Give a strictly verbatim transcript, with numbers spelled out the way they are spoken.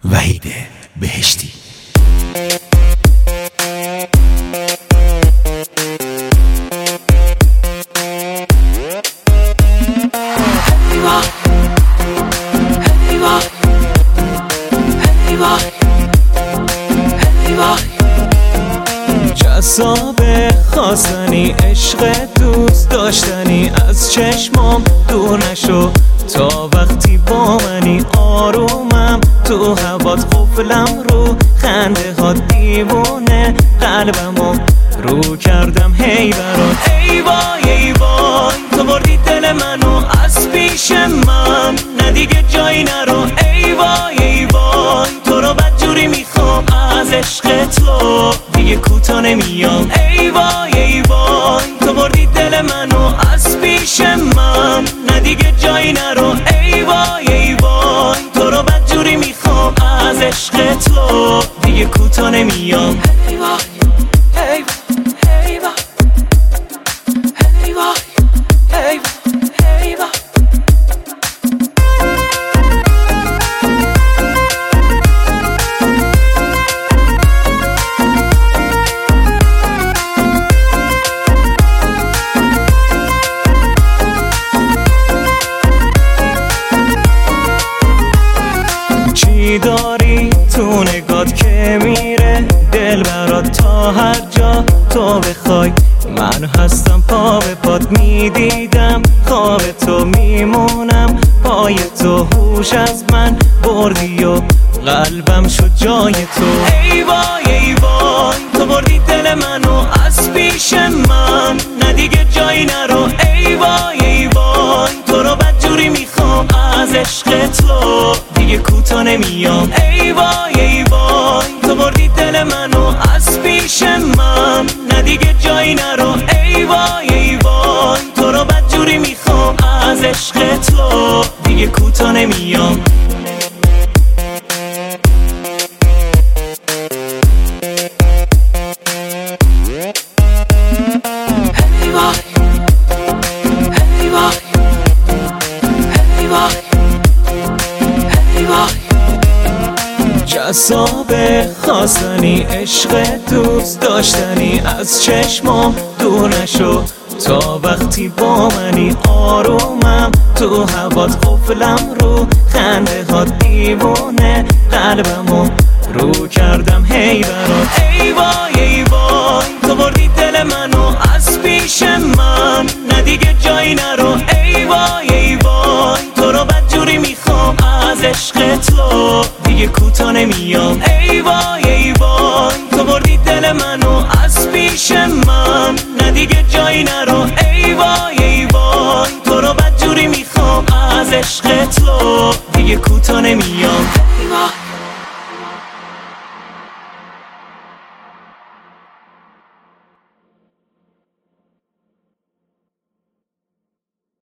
وحید بهشتی. جذابه خواستنی، عشق دوست داشتنی، از چشمام دور نشو تا وقتی با منی. آرومم تو هوات، قفلم رو خنده ها، دیوونه قلبمو رو کردم هی برات. ای وای ای وای تو بردی دل منو از پیش من، نه دیگه جایی نرو. ای وای ای وای تو رو بدجوری میخوام، از عشق تو دیگه کوتا نمیام. ای وای ای وای تو بردی دل منو از پیش من، نه دیگه جایی نرو. ای وای ای وای تو رو بدجوری میخوام، از عشق تو دیگه کوتا نمیام. ای وای ای وای ای وای ای وای ای وای ای وای. چی داری تو نگات که میره دل برات تا هر جا تو بخوای؟ من هستم پا به پات، میدیدم خواب تو، میمونم پای تو. هوش از من بردی و قلبم شد جای تو. ای وای ای وای تو بردی دل منو از پیش من، نه دیگه جایی نرو. ای وای ای وای تو رو بدجوری میخوام، از عشق تو دیگه کوتا نمیام. ای وای ای وای تو بردی دل منو از پیش من، نه دیگه جایی نرو. ای وای ای وای تو رو بدجوری میخوام، از عشق تو دیگه کوتا نمیام. جذابه خواستنی، عشق دوست داشتنی، از چشمام دور نشو تا وقتی با منی. آرومم تو هوات، قفلم رو خنده ها، دیوونه قلبمو رو کردم هی برات. ای وای ای وای تو بردی دل منو از پیش من، نه دیگه جایی نرو. ای وای ای وای تو رو بدجوری میخوام، از عشق تو دیگه کوتا نمیام. ای وای ای وای تو بردی دل منو از پیش من، نه دیگه جایی نرو. ای وای ای وای تو رو بدجوری میخوام، از عشق تو دیگه کوتا نمیام.